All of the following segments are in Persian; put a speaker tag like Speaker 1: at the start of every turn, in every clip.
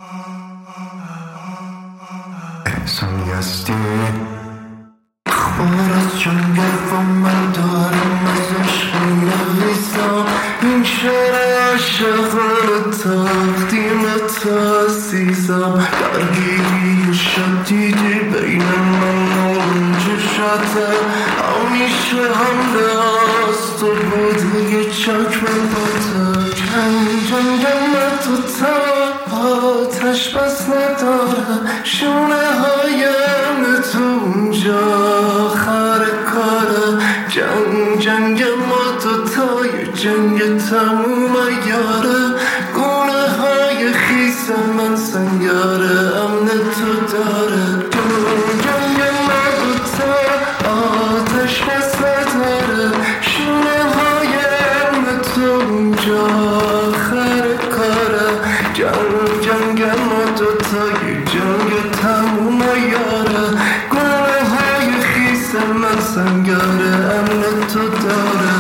Speaker 1: احسانی هستی خبر از جنگل و من دارم از عشق نویسم این شعر عاشق تقدیم تو عزیزم درگیری شدیدی بین من و اون چشاته همیشه حمله از تو بوده یه چکم باته جنگ من تو آتش بس نداره شونه هایم تو اونجا آخر کاره جنگ ما دوتای جنگ تموم یاره گونه های خیس من سنگاره امن تو داره جنگ ما دوتا آتش بس نداره شونه هایم تو اونجا آخر کاره جنگ ما دوتای جنگ تموم یاره گونه های خیس من سنگاره امن تو داره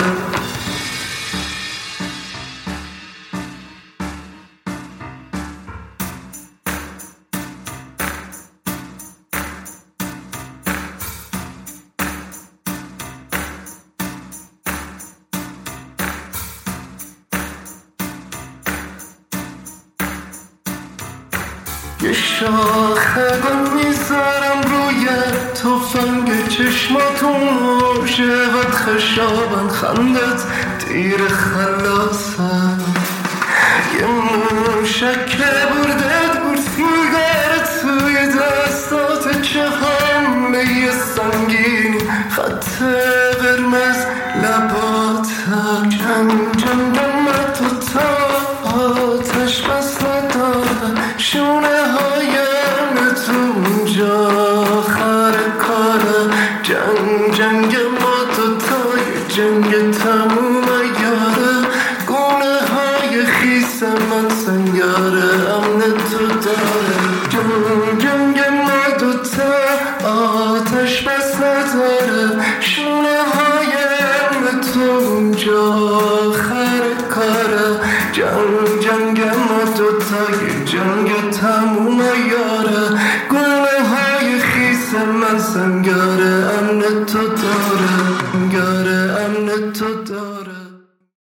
Speaker 1: یه شاخه گل میذارم روی تفنگ چشماتون موجهات خشابن خندت تیر خلاصه یه موشک بردت بود سیگار توی دستات چه همه یه سنگینی خط قرمز لبات جنگ من تو تا آتش بس نداره شونه هایم تو اونجا آخر کاره جنگ ما تو تای جنگ تموم یاره گونه های خیس من سنگاره امن تو داره جنگ ما دوتا آتش بس نداره شونه هایم تو اونجا آخر کاره جنگ ما دوتای جنگ تموم یاره